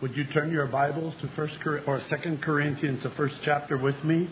Would you turn your Bibles to 2 Corinthians, the first chapter with me?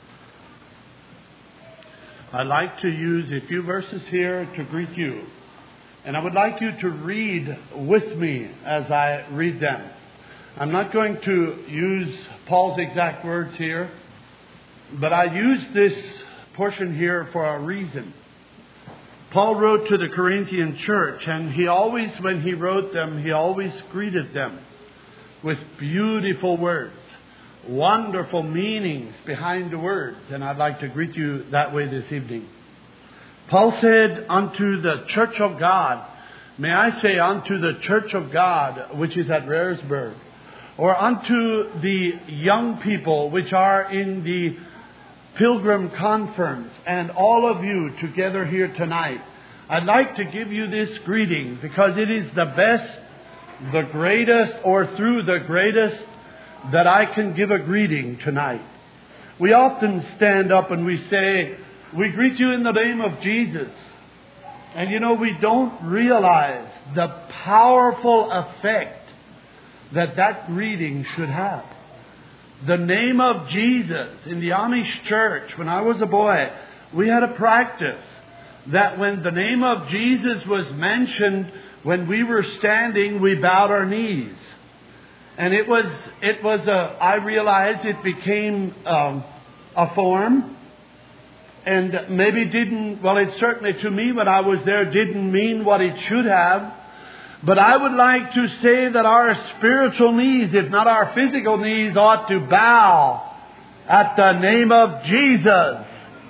I'd like to use a few verses here to greet you. And I would like you to read with me as I read them. I'm not going to use Paul's exact words here, but I use this portion here for a reason. Paul wrote to the Corinthian church, and he always, when he wrote them, he always greeted them with beautiful words, wonderful meanings behind the words. And I'd like to greet you that way this evening. Paul said, unto the church of God, may I say unto the church of God, which is at Raresburg, or unto the young people which are in the Pilgrim Conference, and all of you together here tonight, I'd like to give you this greeting because it is the best, the greatest, or through the greatest that I can give a greeting tonight. We often stand up and we say, we greet you in the name of Jesus. And you know, we don't realize the powerful effect that greeting should have. The name of Jesus. In the Amish church, when I was a boy, we had a practice that when the name of Jesus was mentioned, when we were standing, we bowed our knees. And I realized it became a form. And maybe it certainly to me when I was there didn't mean what it should have. But I would like to say that our spiritual knees, if not our physical knees, ought to bow at the name of Jesus.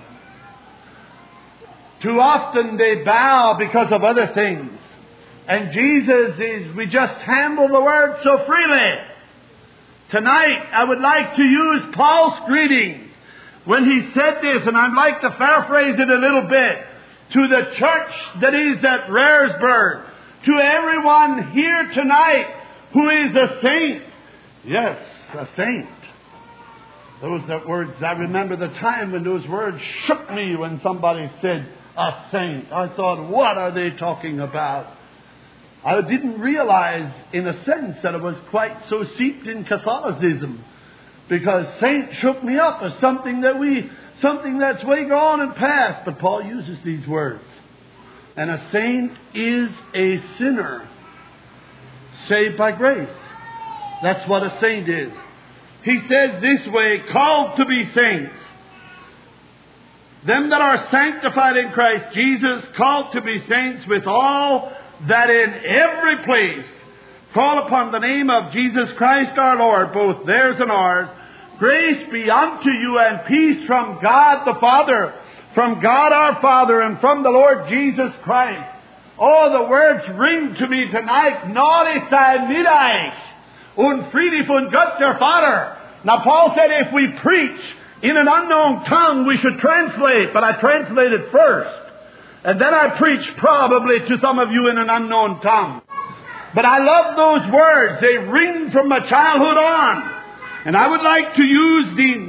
Too often they bow because of other things. And Jesus we just handle the word so freely. Tonight I would like to use Paul's greeting when he said this, and I'd like to paraphrase it a little bit, to the church that is at Raresburg. To everyone here tonight who is a saint. Yes, a saint. Those words, I remember the time when those words shook me when somebody said a saint. I thought, what are they talking about? I didn't realize in a sense that it was quite so steeped in Catholicism. Because saint shook me up as something that's way gone and past. But Paul uses these words. And a saint is a sinner saved by grace. That's what a saint is. He says this way, called to be saints. Them that are sanctified in Christ Jesus, called to be saints, with all that in every place call upon the name of Jesus Christ our Lord, both theirs and ours. Grace be unto you and peace from God the Father, from God our Father, and from the Lord Jesus Christ. Oh, the words ring to me tonight. Gnade sei mit euch und Friede von Gott der Vater. Now Paul said if we preach in an unknown tongue, we should translate. But I translated first. And then I preached probably to some of you in an unknown tongue. But I love those words. They ring from my childhood on. And I would like to use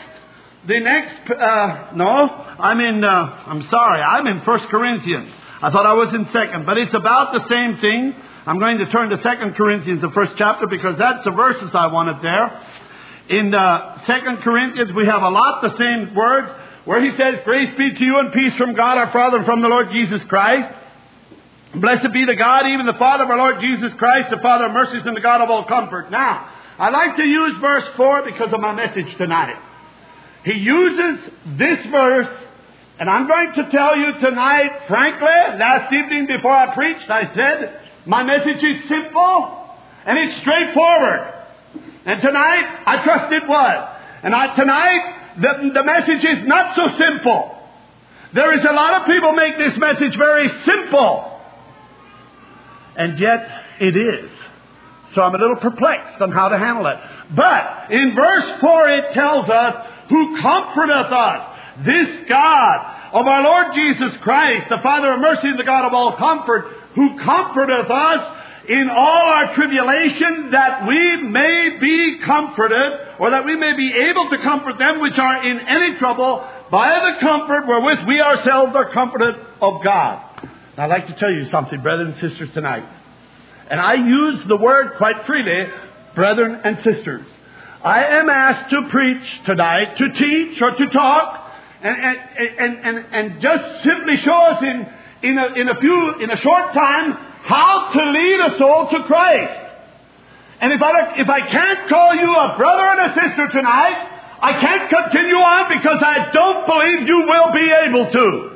I'm in 1 Corinthians. I thought I was in 2, but it's about the same thing. I'm going to turn to 2 Corinthians, the first chapter, because that's the verses I wanted there. In 2 Corinthians, we have a lot the same words, where he says, grace be to you and peace from God our Father and from the Lord Jesus Christ. Blessed be the God, even the Father of our Lord Jesus Christ, the Father of mercies and the God of all comfort. Now, I like to use verse 4 because of my message tonight. He uses this verse, and I'm going to tell you tonight, frankly, last evening before I preached, I said, my message is simple and it's straightforward. And tonight, I trust it was. And tonight, the message is not so simple. There is a lot of people make this message very simple. And yet, it is. So I'm a little perplexed on how to handle it. But in verse 4 it tells us, who comforteth us, this God of our Lord Jesus Christ, the Father of mercy and the God of all comfort, who comforteth us in all our tribulation, that we may be comforted, or that we may be able to comfort them which are in any trouble, by the comfort wherewith we ourselves are comforted of God. Now, I'd like to tell you something, brothers and sisters, tonight. And I use the word quite freely brethren and sisters, I am asked to preach tonight, to teach or to talk, and just simply show us in a short time how to lead a soul to Christ. And if I can't call you a brother and a sister tonight, I can't continue on because I don't believe you will be able to.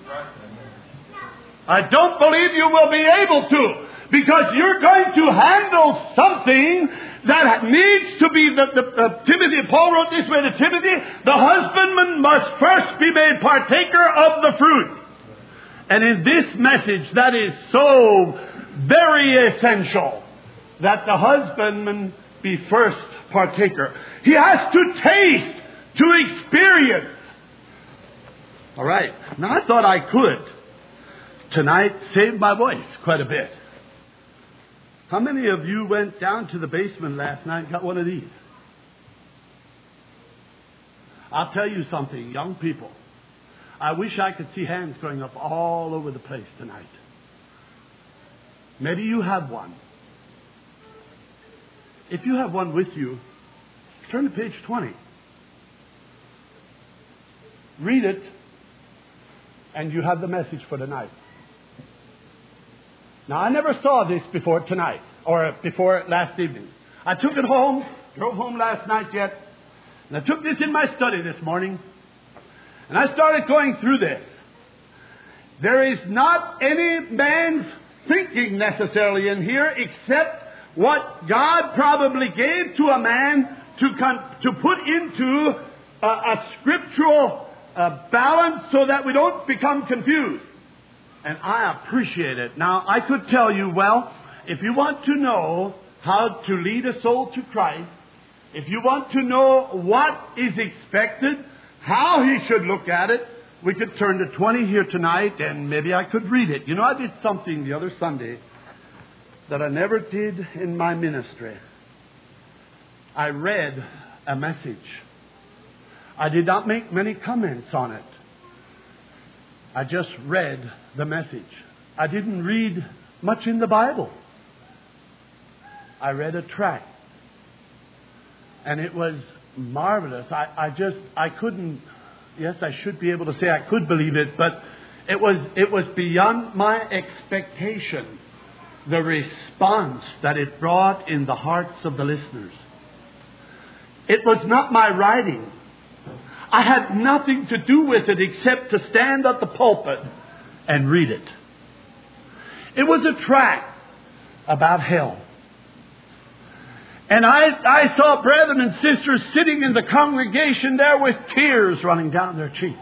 I don't believe you will be able to, because you're going to handle something that needs to be Timothy. Paul wrote this way to Timothy: the husbandman must first be made partaker of the fruit. And in this message, that is so very essential, that the husbandman be first partaker. He has to taste, to experience. All right. Now, I thought I could tonight save my voice quite a bit. How many of you went down to the basement last night and got one of these? I'll tell you something, young people. I wish I could see hands going up all over the place tonight. Maybe you have one. If you have one with you, turn to page 20. Read it, and you have the message for tonight. Now, I never saw this before tonight, or before last evening. I took it home, drove home last night yet, and I took this in my study this morning, and I started going through this. There is not any man's thinking necessarily in here except what God probably gave to a man to put into a scriptural balance so that we don't become confused. And I appreciate it. Now, I could tell you, well, if you want to know how to lead a soul to Christ, if you want to know what is expected, how he should look at it, we could turn to 20 here tonight, and maybe I could read it. You know, I did something the other Sunday that I never did in my ministry. I read a message. I did not make many comments on it. I just read the message. I didn't read much in the Bible. I read a tract. And it was marvelous. I couldn't, yes, I should be able to say I could believe it, but it was beyond my expectation, the response that it brought in the hearts of the listeners. It was not my writing. I had nothing to do with it except to stand at the pulpit and read it. It was a tract about hell. And I saw brethren and sisters sitting in the congregation there with tears running down their cheeks.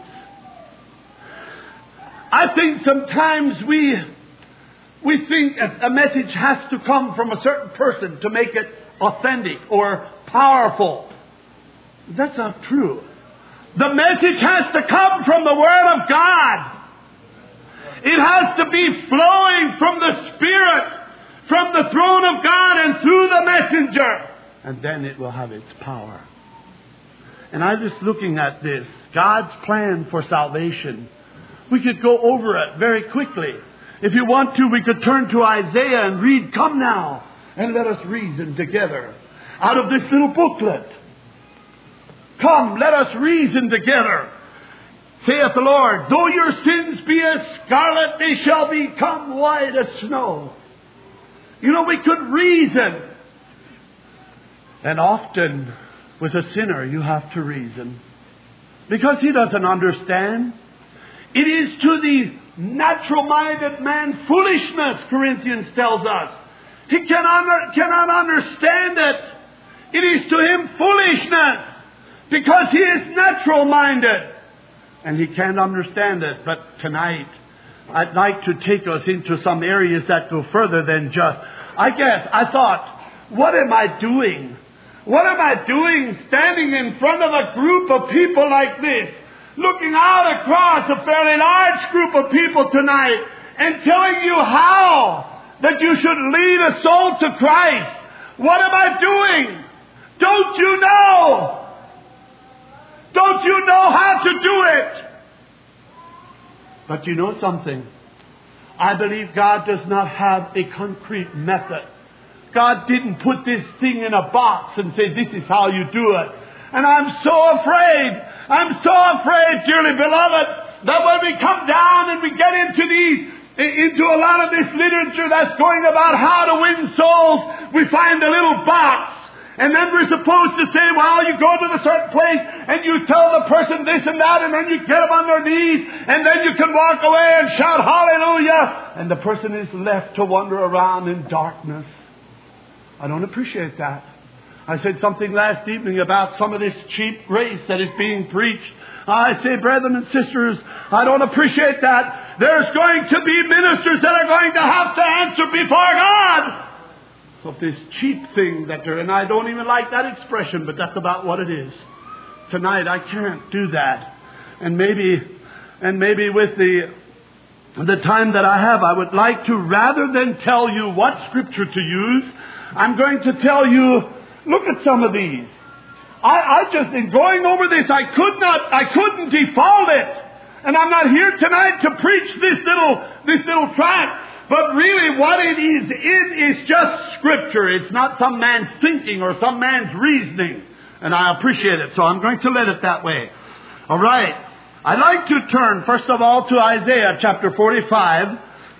I think sometimes we think a message has to come from a certain person to make it authentic or powerful. That's not true. The message has to come from the Word of God. It has to be flowing from the Spirit, from the throne of God and through the messenger. And then it will have its power. And I'm just looking at this, God's plan for salvation. We could go over it very quickly. If you want to, we could turn to Isaiah and read, "Come now, and let us reason together." Out of this little booklet. Come, let us reason together. Saith the Lord, though your sins be as scarlet, they shall become white as snow. You know, we could reason. And often, with a sinner, you have to reason. Because he doesn't understand. It is to the natural-minded man foolishness, Corinthians tells us. He cannot understand it. It is to him foolishness. Because he is natural-minded. And he can't understand it. But tonight, I'd like to take us into some areas that go further than just... I thought, what am I doing? What am I doing standing in front of a group of people like this? Looking out across a fairly large group of people tonight and telling you how that you should lead a soul to Christ. What am I doing? Don't you know? Don't you know how to do it? But you know something? I believe God does not have a concrete method God didn't put this thing in a box and say, this is how you do it. And I'm so afraid, dearly beloved, that when we come down and we get into a lot of this literature that's going about how to win souls, we find a little box. And then we're supposed to say, well, you go to the certain place and you tell the person this and that, and then you get them on their knees, and then you can walk away and shout hallelujah, and the person is left to wander around in darkness. I don't appreciate that. I said something last evening about some of this cheap grace that is being preached. I say, brethren and sisters, I don't appreciate that. There's going to be ministers that are going to have to answer before God of this cheap thing that they're, and I don't even like that expression, but that's about what it is. Tonight I can't do that. And maybe with the time that I have, I would like to, rather than tell you what scripture to use, I'm going to tell you, look at some of these. I just, in going over this, I couldn't default it. And I'm not here tonight to preach this little tract. But really what it is just scripture. It's not some man's thinking or some man's reasoning. And I appreciate it. So I'm going to let it that way. All right. I'd like to turn, first of all, to Isaiah chapter 45.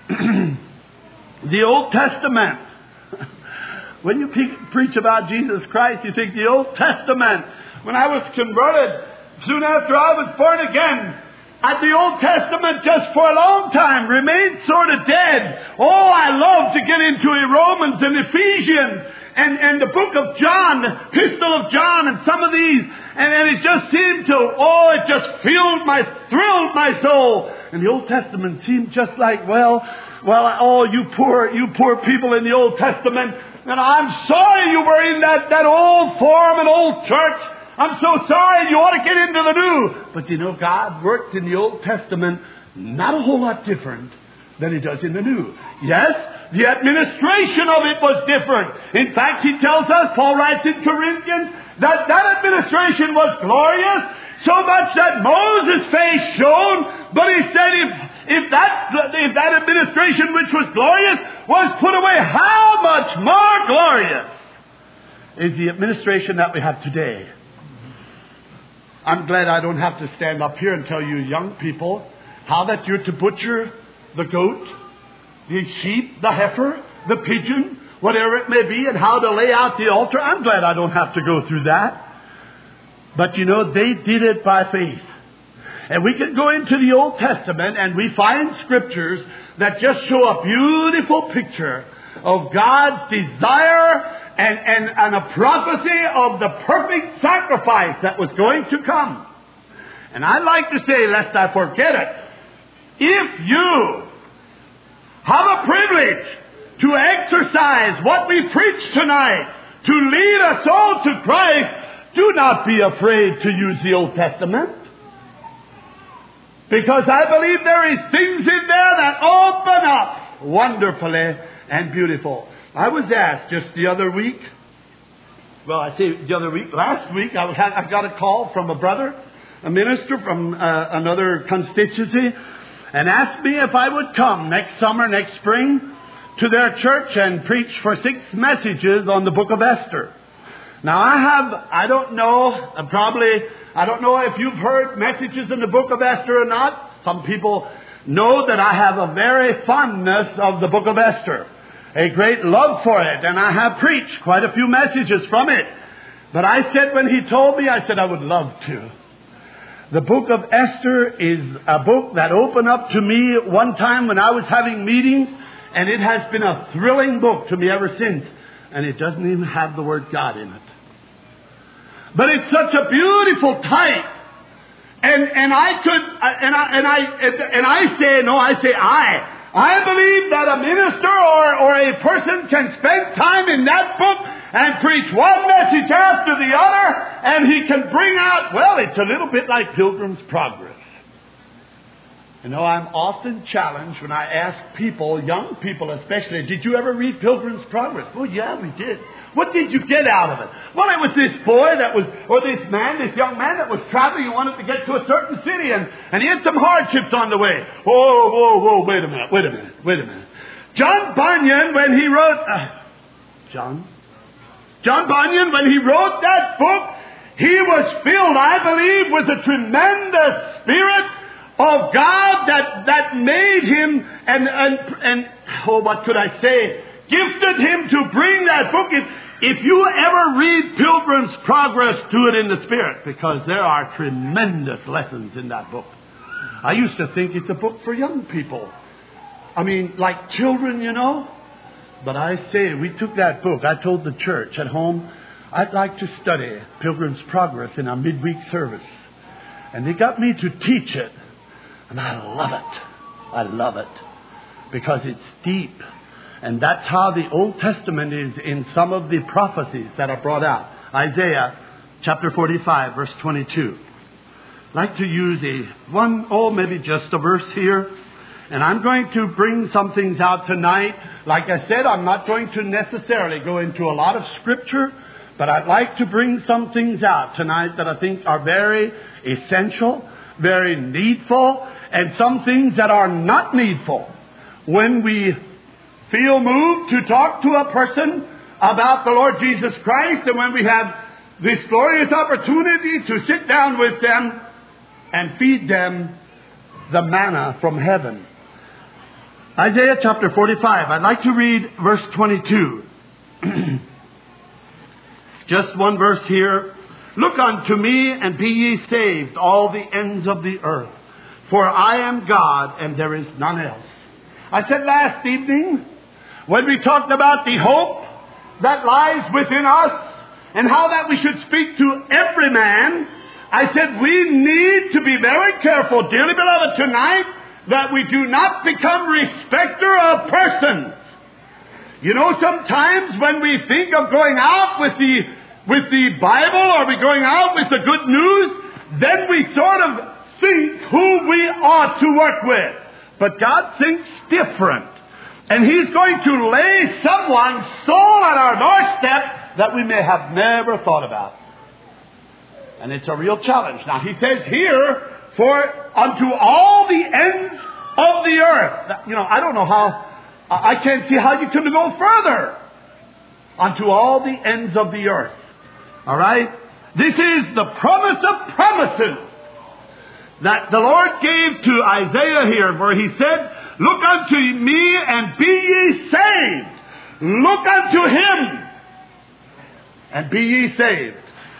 The Old Testament. When you preach about Jesus Christ, you think the Old Testament. When I was converted, soon after I was born again, the Old Testament just for a long time remained sort of dead. Oh, I love to get into Romans and Ephesians and the book of John, the Epistle of John, and some of these. And it just seemed to, it just thrilled my soul. And the Old Testament seemed just like, you poor people in the Old Testament. And I'm sorry you were in that old form and old church. I'm so sorry, you ought to get into the new. But you know, God worked in the Old Testament not a whole lot different than He does in the New. Yes, the administration of it was different. In fact, he tells us, Paul writes in Corinthians, that administration was glorious, so much that Moses' face shone. But he said, if that administration which was glorious was put away, how much more glorious is the administration that we have today? I'm glad I don't have to stand up here and tell you young people how that you're to butcher the goat, the sheep, the heifer, the pigeon, whatever it may be, and how to lay out the altar. I'm glad I don't have to go through that. But you know, they did it by faith. And we can go into the Old Testament and we find scriptures that just show a beautiful picture of God's desire and a prophecy of the perfect sacrifice that was going to come. And I'd like to say, lest I forget it, if you have a privilege to exercise what we preach tonight, to lead us all to Christ, do not be afraid to use the Old Testament. Because I believe there is things in there that open up wonderfully and beautiful. I was asked just the other week, last week, I got a call from a brother, a minister from another constituency, and asked me if I would come next summer, next spring, to their church and preach for 6 messages on the book of Esther. Now I don't know if you've heard messages in the book of Esther or not. Some people know that I have a very fondness of the book of Esther. A great love for it, and I have preached quite a few messages from it. But I said when he told me, I said I would love to. The book of Esther is a book that opened up to me one time when I was having meetings, and it has been a thrilling book to me ever since. And it doesn't even have the word God in it. But it's such a beautiful type. I believe that a minister or a person can spend time in that book and preach one message after the other, and he can bring out, it's a little bit like Pilgrim's Progress. You know, I'm often challenged when I ask people, young people especially, did you ever read Pilgrim's Progress? Oh, yeah, we did. What did you get out of it? Well, it was this boy this young man that was traveling and wanted to get to a certain city, and he had some hardships on the way. Whoa, wait a minute. John Bunyan, when he wrote John. John Bunyan, when he wrote that book, he was filled, I believe, with a tremendous Spirit of God that made him and what could I say? Gifted him to bring that book. If you ever read Pilgrim's Progress, do it in the Spirit, because there are tremendous lessons in that book. I used to think it's a book for young people. I mean, like children, you know. But I say, we took that book. I told the church at home, I'd like to study Pilgrim's Progress in our midweek service. And they got me to teach it. And I love it. I love it. Because it's deep. And that's how the Old Testament is in some of the prophecies that are brought out. Isaiah chapter 45, verse 22. I'd like to use maybe just a verse here. And I'm going to bring some things out tonight. Like I said, I'm not going to necessarily go into a lot of Scripture, but I'd like to bring some things out tonight that I think are very essential, very needful, and some things that are not needful. When we feel moved to talk to a person about the Lord Jesus Christ, and when we have this glorious opportunity to sit down with them and feed them the manna from heaven. Isaiah chapter 45. I'd like to read verse 22. Just one verse here. Look unto me and be ye saved, all the ends of the earth. For I am God and there is none else. I said last evening, when we talked about the hope that lies within us and how that we should speak to every man, I said we need to be very careful, dearly beloved, tonight, that we do not become respecter of persons. You know, sometimes when we think of going out with the Bible, or we're going out with the good news, then we sort of think who we ought to work with. But God thinks different. And He's going to lay someone's soul at our doorstep that we may have never thought about. And it's a real challenge. Now, He says here, for unto all the ends of the earth. You know, I don't know how, I can't see how you can go further. Unto all the ends of the earth. All right? This is the promise of promises that the Lord gave to Isaiah here, where He said, look unto me and be ye saved. Look unto Him and be ye saved.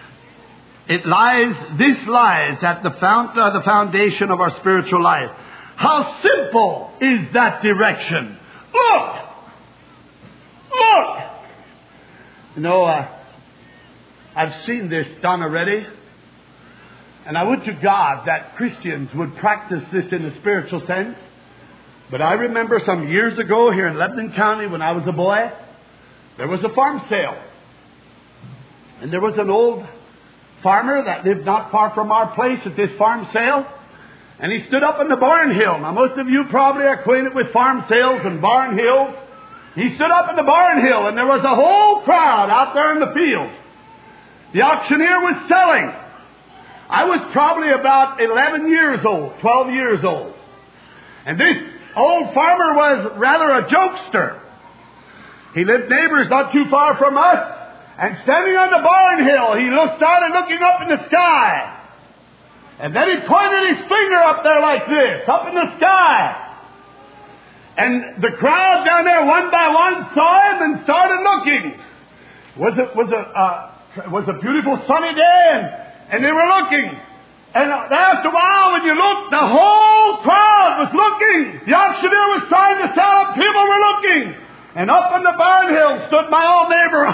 This lies at the foundation of our spiritual life. How simple is that direction? Look! Look! You know, I've seen this done already. And I would to God that Christians would practice this in a spiritual sense. But I remember some years ago here in Lebanon County when I was a boy, there was a farm sale. And there was an old farmer that lived not far from our place at this farm sale. And he stood up on the barn hill. Now, most of you probably are acquainted with farm sales and barn hills. He stood up on the barn hill, and there was a whole crowd out there in the field. The auctioneer was selling. I was probably about 11 years old, 12 years old. And this old farmer was rather a jokester. He lived neighbors not too far from us. And standing on the barn hill, he started looking up in the sky. And then he pointed his finger up there like this, up in the sky. And the crowd down there, one by one, saw him and started looking. It was a beautiful sunny day, and they were looking. And after a while, when you looked, the whole crowd was looking. The auctioneer was trying to sell it. People were looking. And up on the barn hill stood my old neighbor.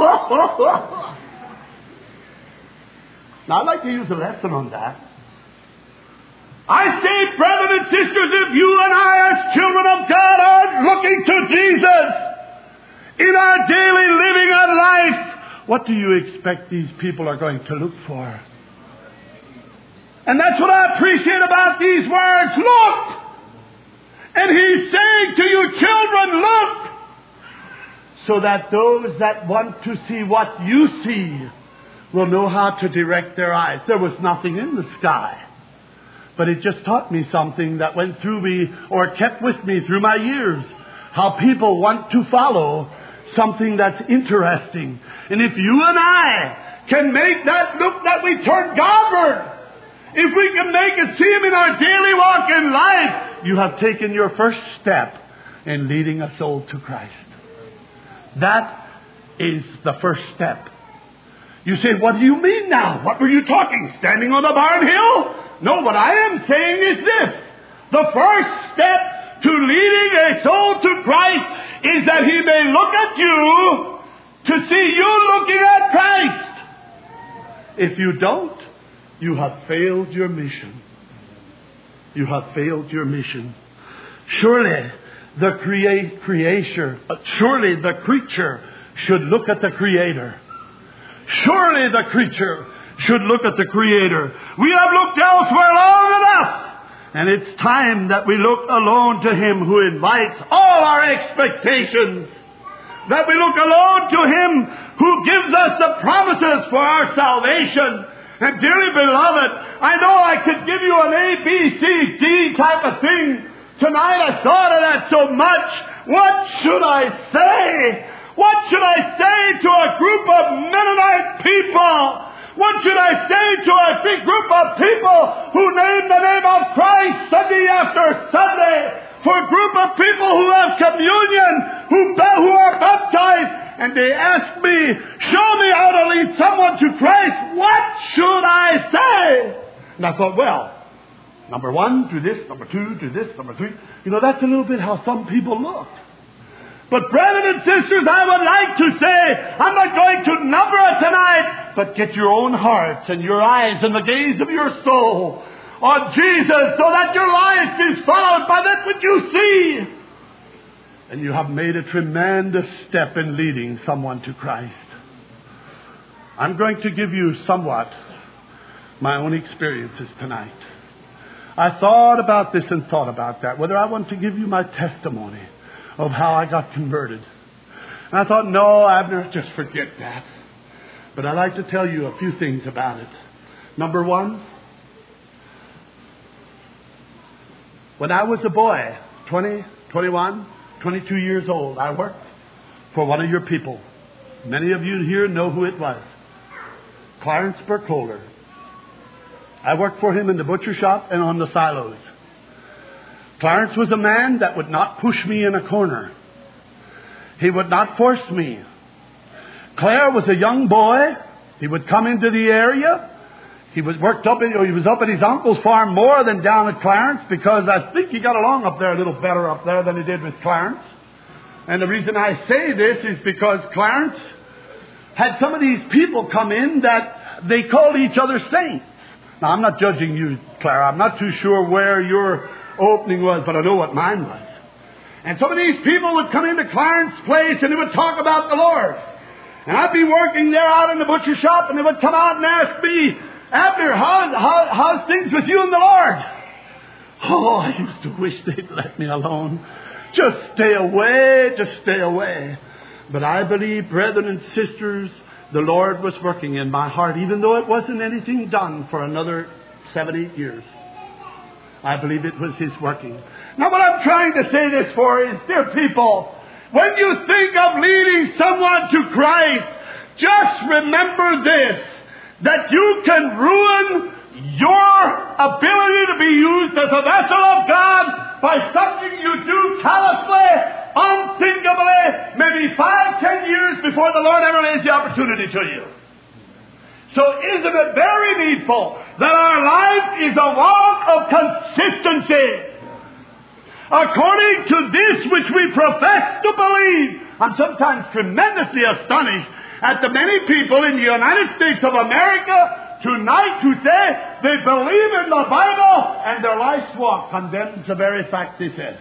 Now, I'd like to use a lesson on that. I say, brothers and sisters, if you and I as children of God are looking to Jesus in our daily living of life, what do you expect these people are going to look for? And that's what I appreciate about these words. Look! And He's saying to you, children, look! So that those that want to see what you see will know how to direct their eyes. There was nothing in the sky. But it just taught me something that went through me or kept with me through my years. How people want to follow something that's interesting. And if you and I can make that look that we turn Godward, if we can make it see Him in our daily walk in life, you have taken your first step in leading a soul to Christ. That is the first step. You say, what do you mean now? What were you talking? Standing on the barn hill? No, what I am saying is this. The first step to leading a soul to Christ is that He may look at you to see you looking at Christ. If you don't, you have failed your mission. You have failed your mission. Surely the creature should look at the Creator. Surely the creature should look at the Creator. We have looked elsewhere long enough. And it's time that we look alone to Him who invites all our expectations. That we look alone to Him who gives us the promises for our salvation. And dearly beloved, I know I could give you an A, B, C, D type of thing. Tonight I thought of that so much. What should I say? What should I say to a group of Mennonite people? What should I say to a big group of people who name the name of Christ Sunday after Sunday? For a group of people who have communion, who are baptized, and they ask me, show me how to lead someone to Christ. What should I say? And I thought, well, number one, do this. Number two, do this. Number three. You know, that's a little bit how some people look. But brethren and sisters, I would like to say, I'm not going to number it tonight, but get your own hearts and your eyes and the gaze of your soul on Jesus so that your life is followed by that which you see. And you have made a tremendous step in leading someone to Christ. I'm going to give you somewhat my own experiences tonight. I thought about this and thought about that, whether I want to give you my testimony of how I got converted. And I thought, no, Abner, just forget that. But I'd like to tell you a few things about it. Number one, when I was a boy, 20, 21, 22 years old, I worked for one of your people. Many of you here know who it was. Clarence Burkholder. I worked for him in the butcher shop and on the silos. Clarence was a man that would not push me in a corner. He would not force me. Claire was a young boy. He would come into the area. He was up at his uncle's farm more than down at Clarence, because I think he got along up there a little better up there than he did with Clarence. And the reason I say this is because Clarence had some of these people come in that they called each other saints. Now, I'm not judging you, Clara. I'm not too sure where your opening was, but I know what mine was. And some of these people would come into Clarence's place and they would talk about the Lord. And I'd be working there out in the butcher shop, and they would come out and ask me, Abner, how's things with you and the Lord? Oh, I used to wish they'd let me alone. Just stay away, just stay away. But I believe, brethren and sisters, the Lord was working in my heart, even though it wasn't anything done for another 7-8 years. I believe it was His working. Now, what I'm trying to say this for is, dear people, when you think of leading someone to Christ, just remember this, that you can ruin your ability to be used as a vessel of God by something you do callously, unthinkably, maybe 5-10 years before the Lord ever lays the opportunity to you. So isn't it very needful that our life is a walk of consistency? According to this which we profess to believe. I'm sometimes tremendously astonished at the many people in the United States of America tonight who say they believe in the Bible and their life's walk condemns the very fact they said.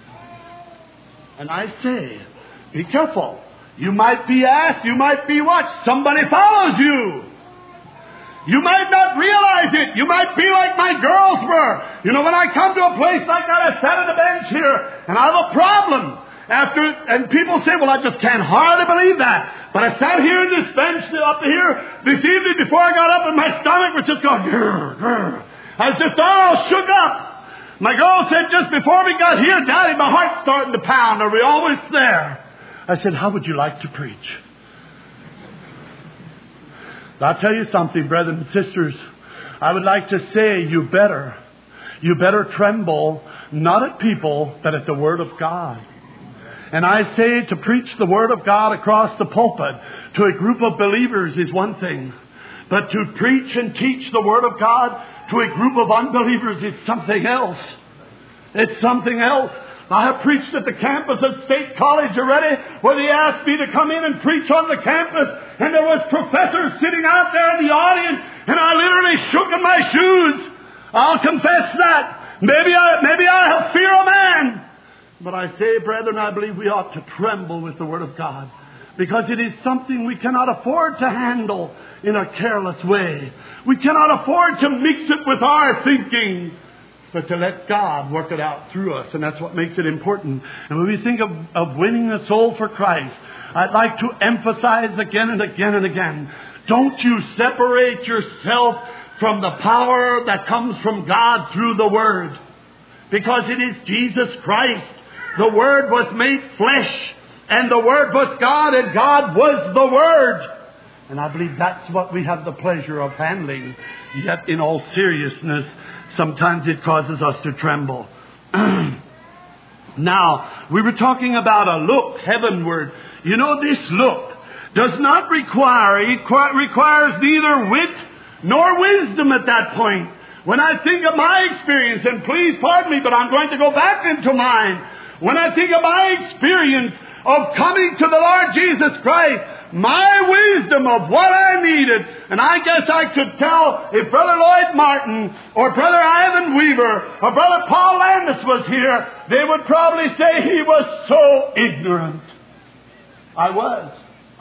And I say, be careful. You might be asked, you might be watched. Somebody follows you. You might not realize it. You might be like my girls were. You know, when I come to a place like that, I sat on the bench here, and I have a problem. And people say, well, I just can't hardly believe that. But I sat here in this bench up here this evening before I got up, and my stomach was just going, grr, grr. I was just all shook up. My girl said just before we got here, Daddy, my heart's starting to pound. Are we always there? I I said, how would you like to preach? I'll tell you something, brethren and sisters. I would like to say you better tremble, not at people, but at the Word of God. And I say to preach the Word of God across the pulpit to a group of believers is one thing. But to preach and teach the Word of God to a group of unbelievers is something else. It's something else. I have preached at the campus of State College already, where they asked me to come in and preach on the campus, and there was professors sitting out there in the audience, and I literally shook in my shoes. I'll confess that. Maybe I have fear of man. But I say, brethren, I believe we ought to tremble with the Word of God, because it is something we cannot afford to handle in a careless way. We cannot afford to mix it with our thinking, but to let God work it out through us. And that's what makes it important. And when we think of winning a soul for Christ, I'd like to emphasize again and again and again, don't you separate yourself from the power that comes from God through the Word. Because it is Jesus Christ. The Word was made flesh, and the Word was God, and God was the Word. And I believe that's what we have the pleasure of handling. Yet in all seriousness, sometimes it causes us to tremble. Now, we were talking about a look heavenward. You know, this look does not requires neither wit nor wisdom at that point. When I think of my experience, and please pardon me, but I'm going to go back into mine. When I think of my experience of coming to the Lord Jesus Christ, my wisdom of what I needed, and I guess I could tell if Brother Lloyd Martin or Brother Ivan Weaver or Brother Paul Landis was here, they would probably say he was so ignorant. I was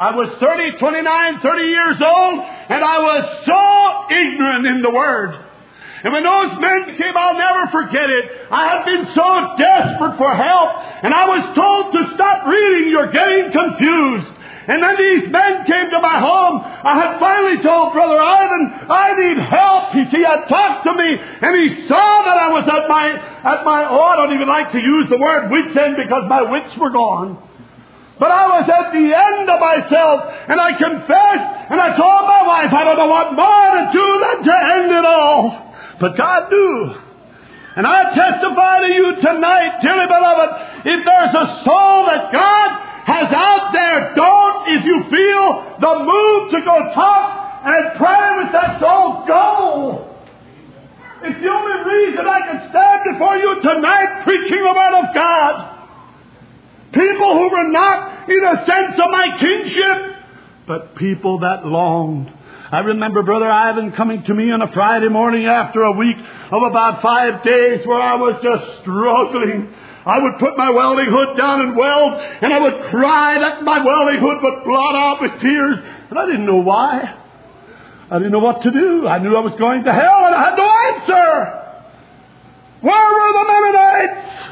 29 years old, and I was so ignorant in the Word. And when those men came, I'll never forget it. I had been so desperate for help, and I was told to stop reading, you're getting confused. And then these men came to my home. I had finally told Brother Ivan, I need help. He had talked to me, and he saw that I was at my, I don't even like to use the word wits end, because my wits were gone. But I was at the end of myself, and I confessed, and I told my wife, I don't know what more to do than to end it all. But God knew. And I testify to you tonight, dearly beloved, if there's a soul that God has out there, if you feel the move to go talk and pray with that soul, go. It's the only reason I can stand before you tonight preaching the Word of God. People who were not in a sense of my kinship, but people that longed. I remember Brother Ivan coming to me on a Friday morning after a week of about 5 days where I was just struggling. I would put my welding hood down and weld, and I would cry that my welding hood would blot out with tears. And I didn't know why. I didn't know what to do. I knew I was going to hell, and I had no answer. Where were the Mennonites?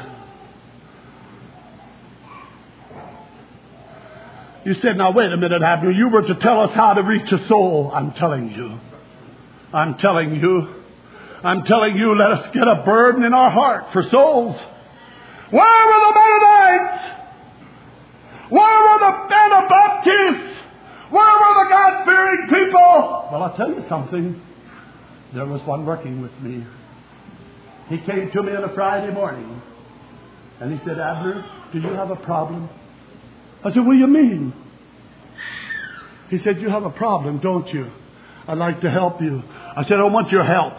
You said, now wait a minute, Abner. You were to tell us how to reach a soul. I'm telling you. Let us get a burden in our heart for souls. Where were the Mennonites? Where were the Anabaptists? Where were the God-fearing people? Well, I'll tell you something. There was one working with me. He came to me on a Friday morning, and he said, Abner, do you have a problem? I said, what do you mean? He said, you have a problem, don't you? I'd like to help you. I said, I want your help.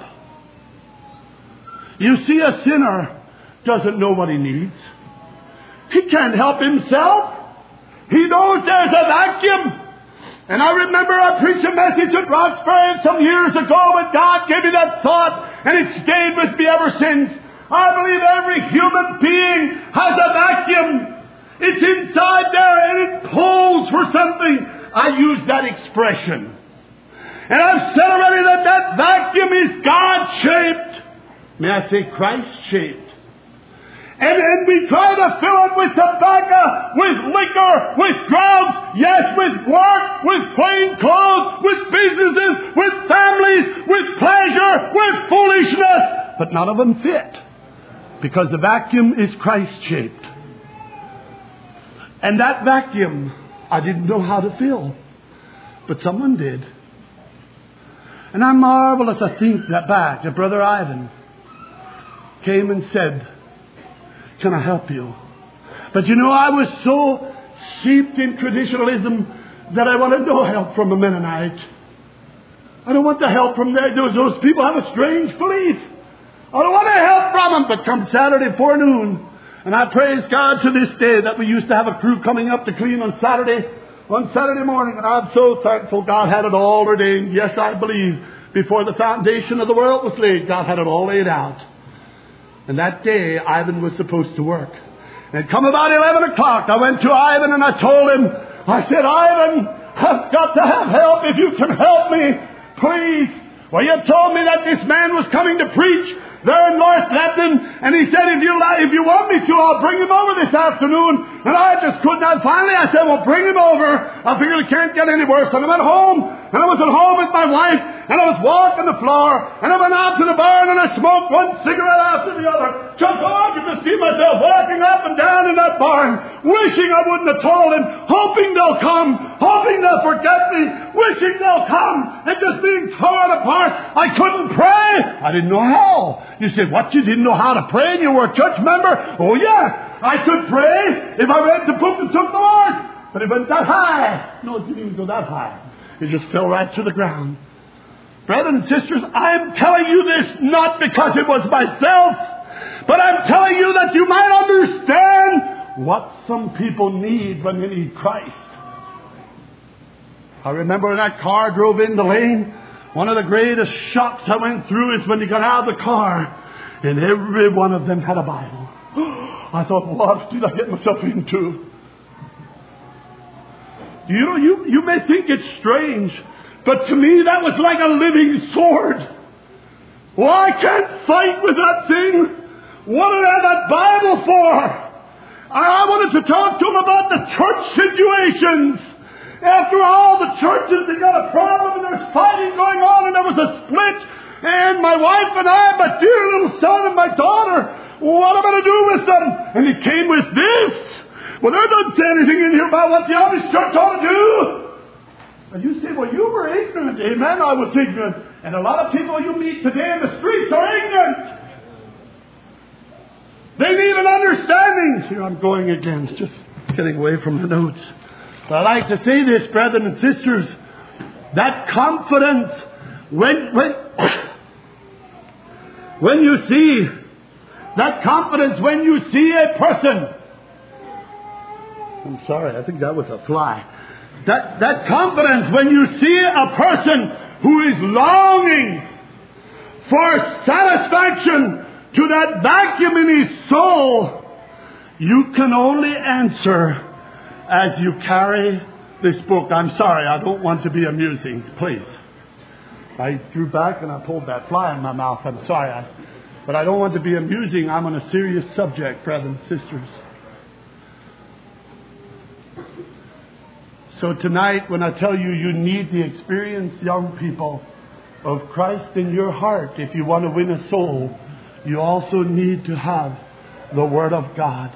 You see, a sinner doesn't know what he needs. He can't help himself. He knows there's a vacuum. And I remember I preached a message at Roxbury some years ago when God gave me that thought, and it stayed with me ever since. I believe every human being has a vacuum. It's inside there and it pulls for something. I use that expression. And I've said already that that vacuum is God-shaped. May I say Christ-shaped. And we try to fill it with tobacco, with liquor, with drugs, yes, with work, with plain clothes, with businesses, with families, with pleasure, with foolishness. But none of them fit. Because the vacuum is Christ-shaped. And that vacuum, I didn't know how to fill. But someone did. And I marvel as I think that back that Brother Ivan came and said, can I help you? But you know, I was so steeped in traditionalism that I wanted no help from a Mennonite. I don't want the help from those people have a strange belief. I don't want any help from them. But come Saturday forenoon, and I praise God to this day that we used to have a crew coming up to clean on Saturday morning, and I'm so thankful God had it all ordained. Yes, I believe before the foundation of the world was laid, God had it all laid out. And that day, Ivan was supposed to work. And come about 11 o'clock, I went to Ivan and I told him, I said, Ivan, I've got to have help. If you can help me, please. Well, you told me that this man was coming to preach there in North Lebanon, and he said, if you want me to, I'll bring him over this afternoon. And I just could not. Finally, I said, well, bring him over. I figured it can't get any worse. And I went home, and I was at home with my wife, and I was walking the floor, and I went out to the barn, and I smoked one cigarette after the other. Just so I could just see myself walking up and down in that barn, wishing I wouldn't have told him, hoping they'll come, hoping they'll forget me, wishing they'll come, and just being torn apart. I couldn't pray. I didn't know how. You said, what, you didn't know how to pray and you were a church member? Oh, yeah, I could pray if I read the book and took the Lord. But it went that high. No, it didn't even go that high. It just fell right to the ground. Brothers and sisters, I'm telling you this not because it was myself, but I'm telling you that you might understand what some people need when they need Christ. I remember when that car drove in the lane, one of the greatest shocks I went through is when he got out of the car and every one of them had a Bible. I thought, what did I get myself into? You know, you may think it's strange, but to me that was like a living sword. Well, I can't fight with that thing. What did I have that Bible for? I wanted to talk to him about the church situations. After all, the churches, they got a problem and there's fighting going on and there was a split. And my wife and I, my dear little son and my daughter, what am I going to do with them? And he came with this. Well, there doesn't say anything in here about what the Amish church ought to do. And you say, well, you were ignorant. Amen, I was ignorant. And a lot of people you meet today in the streets are ignorant. They need an understanding. Here I'm going again, just getting away from the notes. But I like to say this, brethren and sisters, that confidence, when you see, that confidence when you see a person, I'm sorry, I think that was a fly. That confidence when you see a person who is longing for satisfaction to that vacuum in his soul, you can only answer as you carry this book. I'm sorry, I don't want to be amusing. Please. I drew back and I pulled that fly in my mouth. I'm sorry. But I don't want to be amusing. I'm on a serious subject, brothers and sisters. So tonight, when I tell you you need the experienced young people of Christ in your heart, if you want to win a soul, you also need to have the Word of God.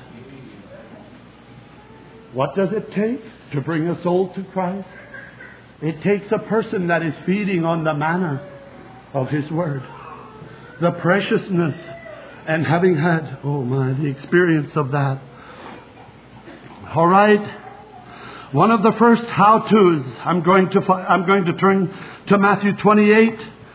What does it take to bring a soul to Christ? It takes a person that is feeding on the manna of His Word. The preciousness and having had, the experience of that. All right. One of the first how-tos, I'm going to turn to Matthew 28.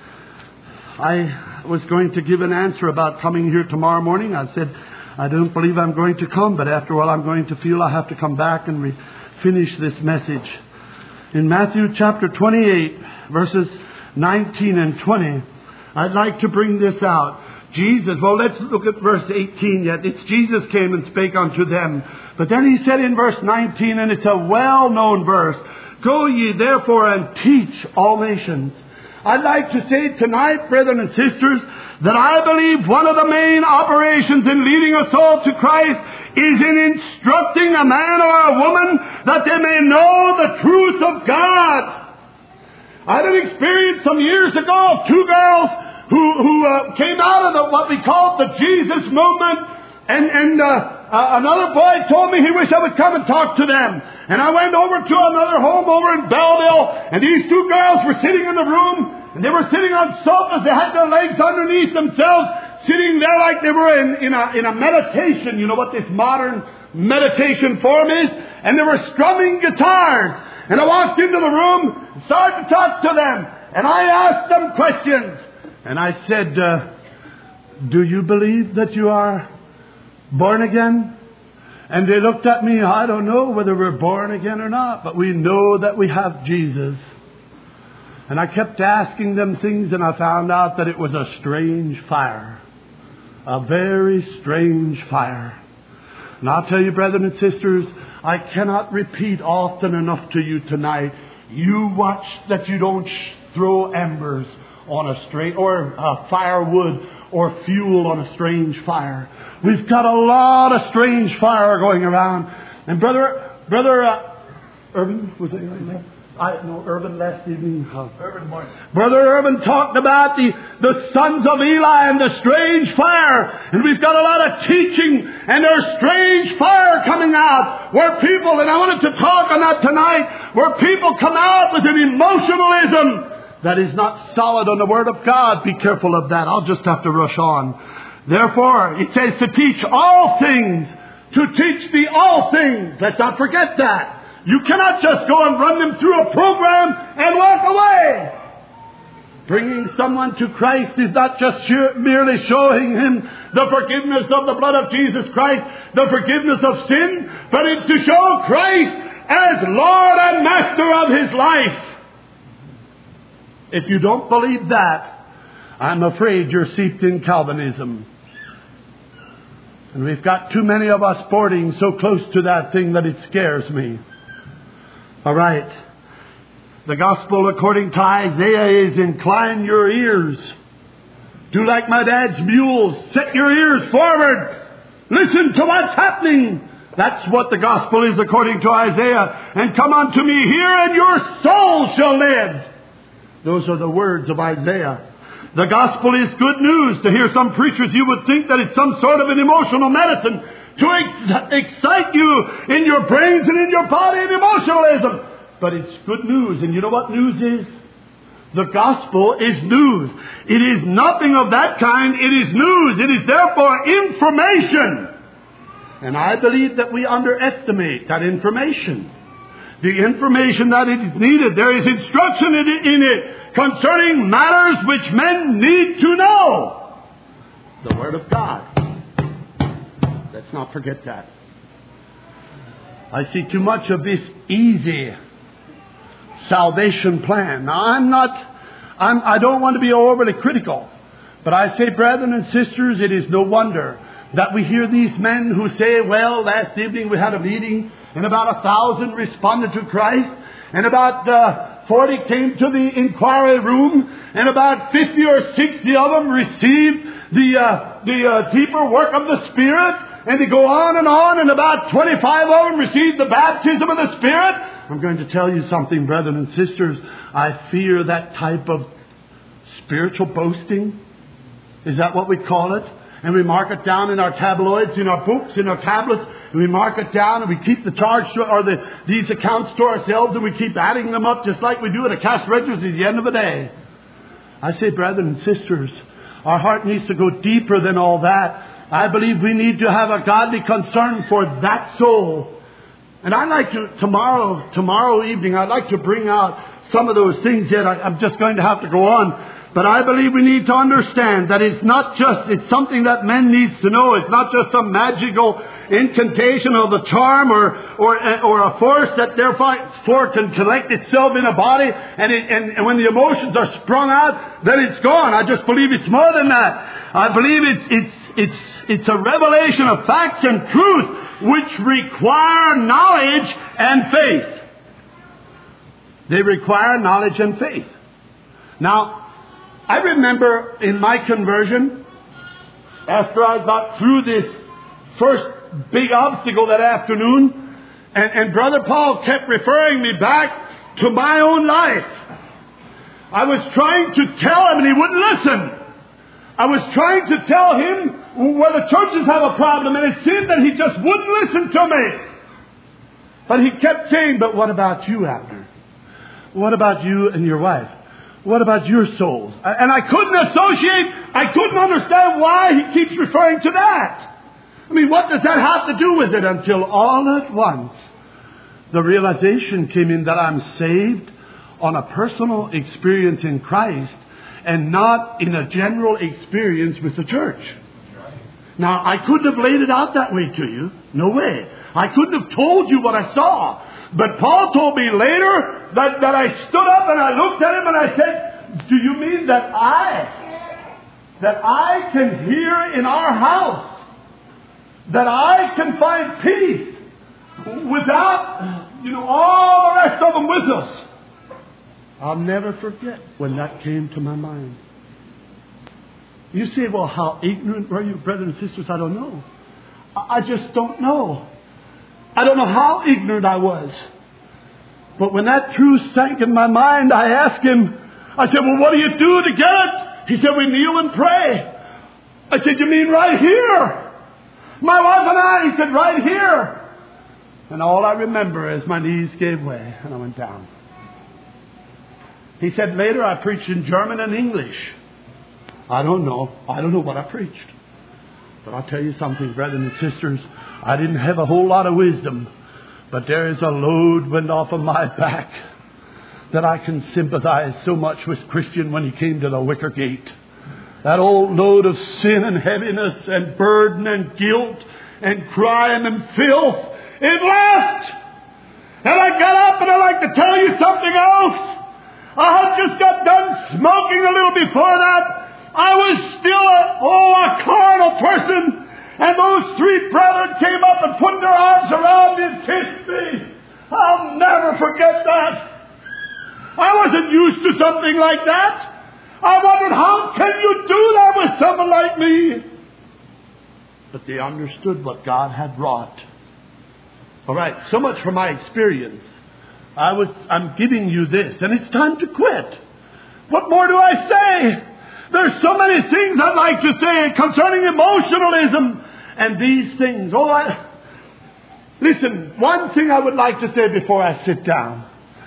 I was going to give an answer about coming here tomorrow morning. I said, I don't believe I'm going to come, but after all, I'm going to feel I have to come back and finish this message. In Matthew chapter 28, verses 19 and 20, I'd like to bring this out. Jesus, let's look at verse 18 yet. It's Jesus came and spake unto them. But then he said in verse 19, and it's a well-known verse, go ye therefore and teach all nations. I'd like to say tonight, brethren and sisters, that I believe one of the main operations in leading a soul to Christ is in instructing a man or a woman that they may know the truth of God. I had an experience some years ago of two girls who came out of what we call the Jesus movement, and another boy told me he wished I would come and talk to them. And I went over to another home over in Belleville, and these two girls were sitting in the room, and they were sitting on sofas. They had their legs underneath themselves, sitting there like they were in a meditation. You know what this modern meditation form is? And they were strumming guitars. And I walked into the room and started to talk to them. And I asked them questions. And I said, do you believe that you are born again? And they looked at me. I don't know whether we're born again or not, but we know that we have Jesus. And I kept asking them things, and I found out that it was a strange fire. A very strange fire. And I'll tell you, brethren and sisters, I cannot repeat often enough to you tonight. You watch that you don't throw embers on a strange, or firewood or fuel on a strange fire. We've got a lot of strange fire going around. And Brother Urban, was it your name? Urban last evening. Urban Martin. Brother Urban talked about the sons of Eli and the strange fire. And we've got a lot of teaching, and there's strange fire coming out where people, and I wanted to talk on that tonight, where people come out with an emotionalism that is not solid on the Word of God. Be careful of that. I'll just have to rush on. Therefore, it says to teach all things, to teach thee all things. Let's not forget that. You cannot just go and run them through a program and walk away. Bringing someone to Christ is not just merely showing him the forgiveness of the blood of Jesus Christ, the forgiveness of sin, but it's to show Christ as Lord and Master of his life. If you don't believe that, I'm afraid you're steeped in Calvinism. And we've got too many of us sporting so close to that thing that it scares me. All right. The gospel according to Isaiah is incline your ears. Do like my dad's mules. Set your ears forward. Listen to what's happening. That's what the gospel is according to Isaiah. And come unto me here, and your soul shall live. Those are the words of Isaiah. The gospel is good news. To hear some preachers, you would think that it's some sort of an emotional medicine to excite you in your brains and in your body in emotionalism. But it's good news. And you know what news is? The gospel is news. It is nothing of that kind. It is news. It is therefore information. And I believe that we underestimate that information. The information that is needed. There is instruction in it concerning matters which men need to know. The Word of God. Let's not forget that. I see too much of this easy salvation plan. Now, I don't want to be overly critical, but I say, brethren and sisters, it is no wonder that we hear these men who say, well, last evening we had a meeting and about 1,000 responded to Christ, and about 40 came to the inquiry room, and about 50 or 60 of them received the deeper work of the Spirit, and they go on, and about 25 of them received the baptism of the Spirit. I'm going to tell you something, brethren and sisters. I fear that type of spiritual boasting. Is that what we call it? And we mark it down in our tabloids, in our books, in our tablets. And we mark it down, and we keep the charge or these accounts to ourselves, and we keep adding them up just like we do at a cash register at the end of the day. I say, brethren and sisters, our heart needs to go deeper than all that. I believe we need to have a godly concern for that soul. And I'd like to, tomorrow evening, I'd like to bring out some of those things yet. I'm just going to have to go on. But I believe we need to understand that it's something that men needs to know. It's not just some magical incantation of a charm or a force that therefore can collect itself in a body, and when the emotions are sprung out, then it's gone. I just believe it's more than that. I believe it's a revelation of facts and truth which require knowledge and faith. They require knowledge and faith. Now, I remember in my conversion, after I got through this first big obstacle that afternoon, and Brother Paul kept referring me back to my own life. I was trying to tell him, and he wouldn't listen. I was trying to tell him where the churches have a problem, and it seemed that he just wouldn't listen to me. But he kept saying, but what about you, Abner? What about you and your wife? What about your souls? And I couldn't understand why he keeps referring to that. I mean, what does that have to do with it? Until all at once, the realization came in that I'm saved on a personal experience in Christ and not in a general experience with the church. Now, I couldn't have laid it out that way to you. No way. I couldn't have told you what I saw. But Paul told me later that I stood up and I looked at him and I said, do you mean that I can hear in our house, that I can find peace without, all the rest of them with us? I'll never forget when that came to my mind. You say, well, how ignorant were you, brothers and sisters? I don't know. I just don't know. I don't know how ignorant I was. But when that truth sank in my mind, I asked him, I said, well, what do you do to get it? He said, we kneel and pray. I said, you mean right here? My wife and I, he said, right here. And all I remember is my knees gave way and I went down. He said, later I preached in German and English. I don't know. I don't know what I preached. But I'll tell you something, brothers and sisters. I didn't have a whole lot of wisdom. But there is a load went off of my back that I can sympathize so much with Christian when he came to the wicker gate. That old load of sin and heaviness and burden and guilt and crime and filth. It left. And I got up and I'd like to tell you something else. I had just got done smoking a little before that. I was still a carnal person. And those three brethren came up and put their arms around me and kissed me. I'll never forget that. I wasn't used to something like that. I wondered, how can you do that with someone like me? But they understood what God had wrought. All right, so much for my experience. I'm giving you this, and it's time to quit. What more do I say? There's so many things I'd like to say concerning emotionalism and these things. Listen, one thing I would like to say before I sit down.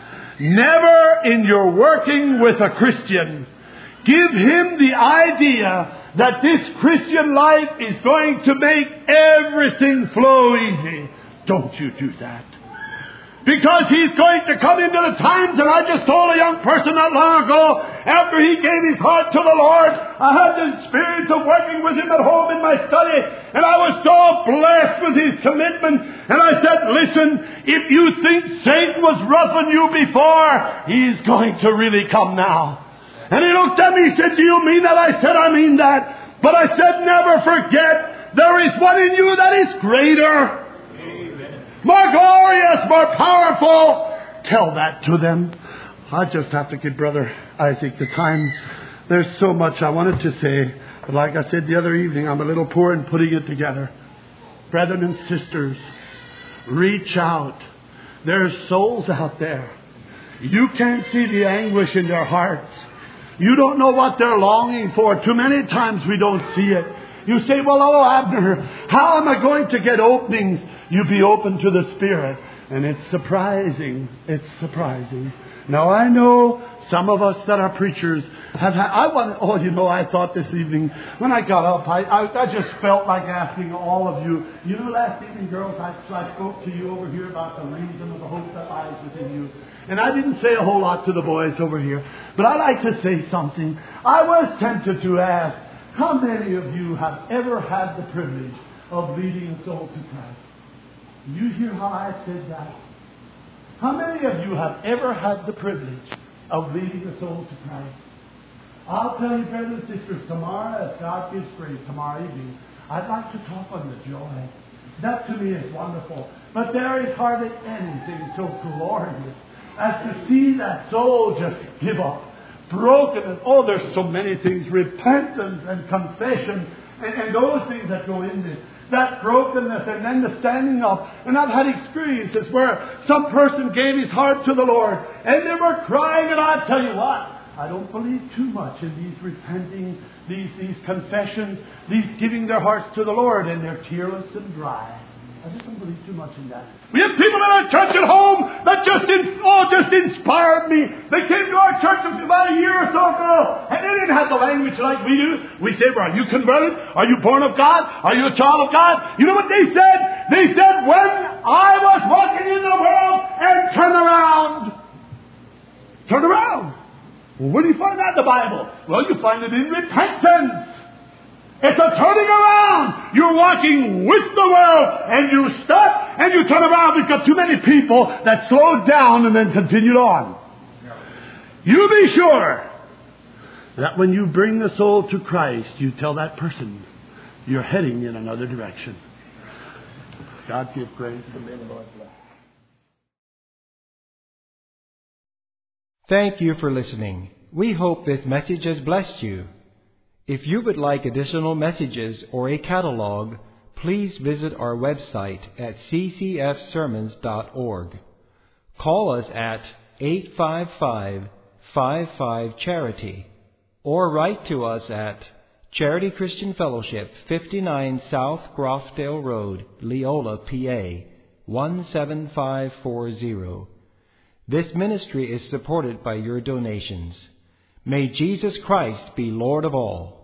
Never in your working with a Christian, give him the idea that this Christian life is going to make everything flow easy. Don't you do that. Because he's going to come into the times, and I just told a young person not long ago, after he gave his heart to the Lord, I had the experience of working with him at home in my study, and I was so blessed with his commitment. And I said, listen, if you think Satan was roughing you before, he's going to really come now. And he looked at me, he said, do you mean that? I said, I mean that. But I said, never forget, there is one in you that is greater. More glorious, more powerful. Tell that to them. I just have to give Brother Isaac the time. There's so much I wanted to say. But like I said the other evening, I'm a little poor in putting it together. Brethren and sisters, reach out. There's souls out there. You can't see the anguish in their hearts. You don't know what they're longing for. Too many times we don't see it. You say, well, oh, Abner, how am I going to get openings? You be open to the Spirit. And it's surprising. It's surprising. Now, I know some of us that are preachers have had... I thought this evening, when I got up, I just felt like asking all of you. You know, last evening, girls, I spoke to you over here about the reason of the hope that lies within you. And I didn't say a whole lot to the boys over here. But I'd like to say something. I was tempted to ask, how many of you have ever had the privilege of leading a soul to Christ? You hear how I said that? How many of you have ever had the privilege of leading a soul to Christ? I'll tell you, brothers and sisters, tomorrow, if God gives grace, tomorrow evening, I'd like to talk on the joy. That to me is wonderful. But there is hardly anything so glorious as to see that soul just give up. Brokenness. Oh, there's so many things. Repentance and confession and those things that go in this. That brokenness and then the standing up. And I've had experiences where some person gave his heart to the Lord and they were crying, and I tell you what, I don't believe too much in these repenting, these confessions, these giving their hearts to the Lord, and they're tearless and dry. I just don't believe too much in that. We have people in our church at home that just inspired me. They came to our church about a year or so ago, and they didn't have the language like we do. We say, well, are you converted? Are you born of God? Are you a child of God? You know what they said? They said, when I was walking in the world, and turn around. Turn around. Well, where do you find that in the Bible? Well, you find it in repentance. It's a turning around. You're walking with the world, and you stop and you turn around. We've got too many people that slowed down and then continued on. You be sure that when you bring the soul to Christ, you tell that person you're heading in another direction. God give grace to men and Lord bless. Thank you for listening. We hope this message has blessed you. If you would like additional messages or a catalog, please visit our website at ccfsermons.org. Call us at 855-55-CHARITY or write to us at Charity Christian Fellowship, 59 South Groffdale Road, Leola, PA, 17540. This ministry is supported by your donations. May Jesus Christ be Lord of all.